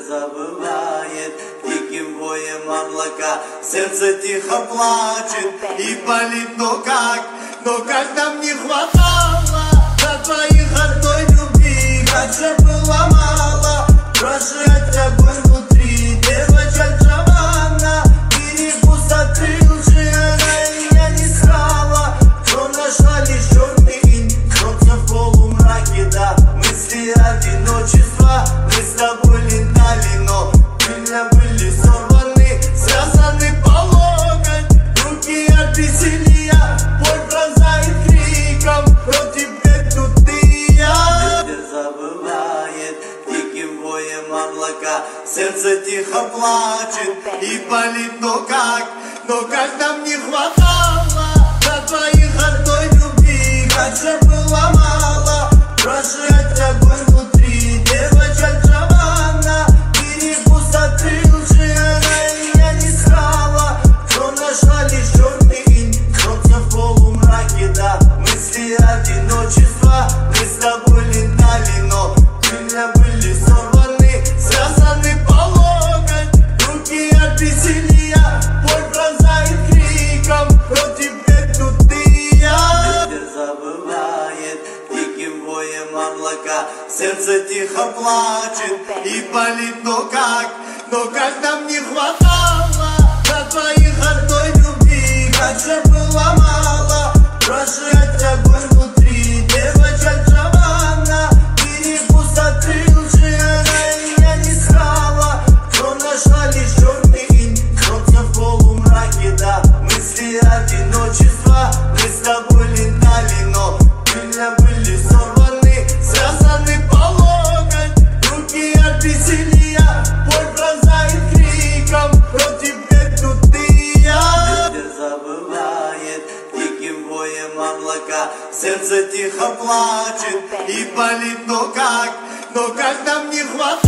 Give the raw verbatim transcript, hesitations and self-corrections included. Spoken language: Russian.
Забывает диким воем облака, сердце тихо плачет и болит, но как, но как нам не хватало до твоих одной любви, как же было мало прожить огонь внутри, девочка Джованна, берегу закрыл жена, и я не срала, кто нашла лишь черный инь, кроется в полумраке, да, мысли одиночества, мы с тобой летали, но крылья были сорваны, связаны по локоть, руки от веселья, боль пронзает криком, против петнутые. Ветер забывает диким воем облака, сердце тихо плачет и болит, но как, но как нам не хватало до твоих одной любви, как же было мало прожить огонь внутри, девочка Джованна, берегу закрыл жена, и я не срала, кто нашла лишь черный инь, кроется в полумраке, да, мысли одиночества, мы с тобой летали, но крылья были сорваны, связаны по локоть, руки от веселья, боль пронзает криком, против петнутые. Ветер забывает диким воем облака, сердце тихо плачет и болит, но как, но как нам не хватало до твоих одной любви, как же было мало прожить огонь внутри, девочка Джованна, берегу закрыл жена, и я не срала, кто нашла лишь черный инь, кроется в полумраке, да, мысли одиночества, мы с тобой летали, но крылья были сорваны, связаны по локоть, руки от веселья, боль пронзает криком, против петнутые. Ветер забывает диким воем облака, сердце тихо плачет и болит, но как, но как нам не хватает